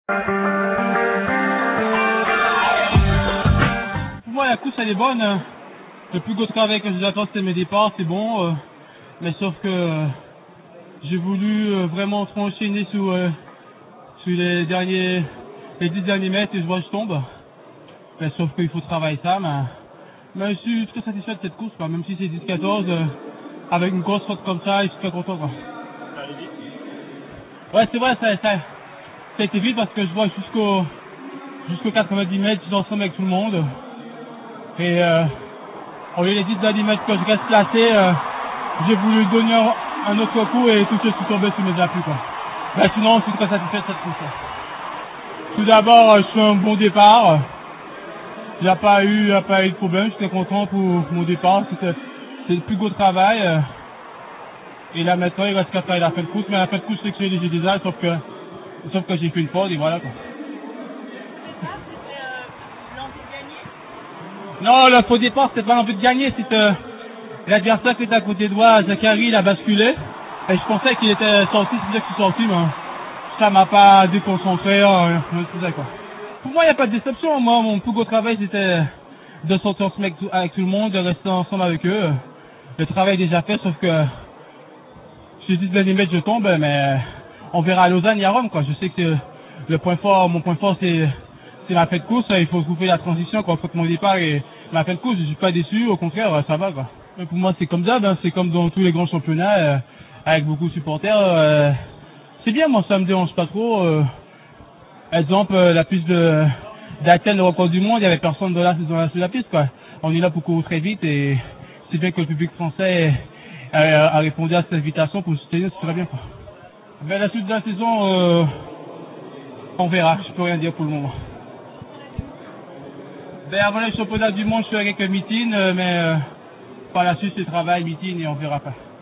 Pour moi, la course, elle est bonne. Le plus gros travail que j'attends, c'est mes départs, c'est bon. Mais sauf que j'ai voulu vraiment trop enchaîner sur les 10 derniers mètres et je vois que je tombe. Mais sauf qu'il faut travailler ça. Mais je suis très satisfait de cette course, quoi. Même si c'est 10-14, avec une grosse faute comme ça, je suis très content, quoi. Ouais, c'est vrai, ça a été vite parce que je vois jusqu'au 90 mètres, je suis ensemble avec tout le monde. Et au lieu des 10 derniers mètres que je reste placé, j'ai voulu donner un autre coup et tout de suite je suis tombé sur mes appuis, quoi. Mais sinon, je suis très satisfait de cette course. Tout d'abord, je fais un bon départ. Il n'y a pas eu de problème, j'étais content pour mon départ, c'est le plus gros travail. Et là maintenant, il reste qu'à faire la fin de course, mais la fin de course c'est que j'ai déjà, sauf que j'ai fait une pause et voilà, quoi. Non, le faux départ, c'était pas l'envie de gagner, c'était l'adversaire qui était à côté de moi, Zachary, il a basculé. Et je pensais qu'il était sorti, c'est bien que je suis sorti, mais ça m'a pas déconcentré, c'est ça, quoi. Pour moi, il n'y a pas de déception. Moi, mon plus gros travail, c'était de sortir avec tout le monde, de rester ensemble avec eux. Le travail est déjà fait, sauf que je dis de mètres, je tombe, mais on verra à Lausanne et à Rome, quoi. Je sais que mon point fort, c'est la fin de course. Il faut couper la transition, quoi, entre mon départ et la fin de course. Je suis pas déçu, au contraire, ça va, quoi. Mais pour moi, c'est comme ça, c'est comme dans tous les grands championnats, avec beaucoup de supporters. C'est bien, moi, ça me dérange pas trop. Exemple, la piste d'Athènes, le record du monde, il y avait personne sur la piste, quoi. On est là pour courir très vite et c'est bien que le public français a répondu à cette invitation pour soutenir, c'est très bien, quoi. Ben, la suite de la saison, on verra, je peux rien dire pour le moment. Ben, avant le championnat du monde, je ferai quelques meetings, mais par la suite, c'est travail, meeting et on verra pas.